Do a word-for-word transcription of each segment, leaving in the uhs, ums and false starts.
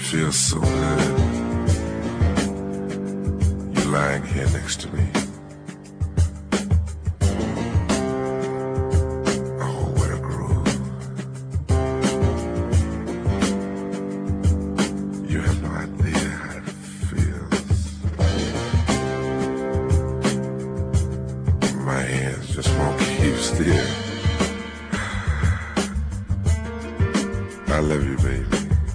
Feels so good. You're lying here next to me. Oh, what a groove. You have no idea how it feels. My hands just won't keep still. I love you, baby.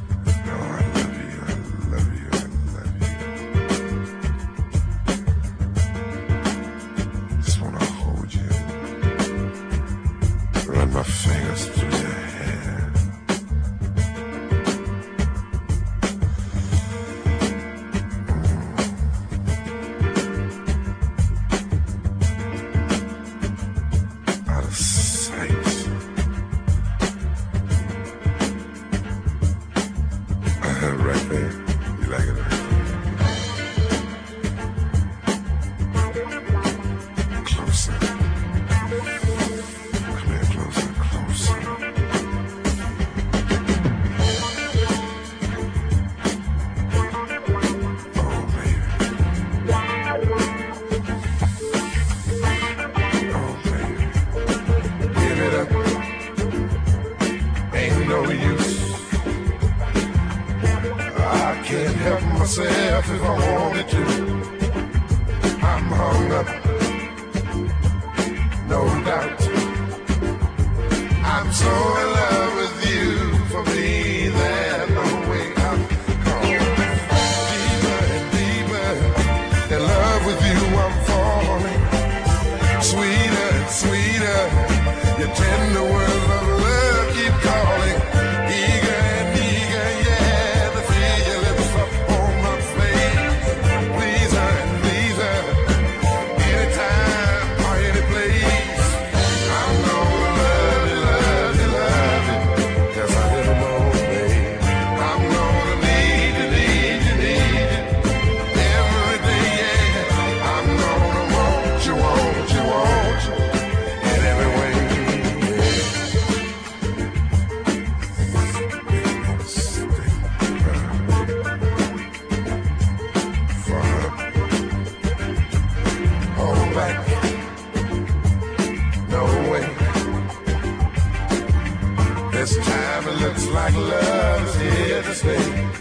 My fingers through your hair. Mm. Out of sight. Uh, right there. You like it right there? Closer. Can't help myself if I wanted to. I'm hung up, no doubt. I'm so in love with you. For me, there's no way out. Deeper and deeper in love with you, I'm falling. Sweeter and sweeter, your tender words of love keep calling. Eager and eager, yeah. This time it looks like love is here to stay.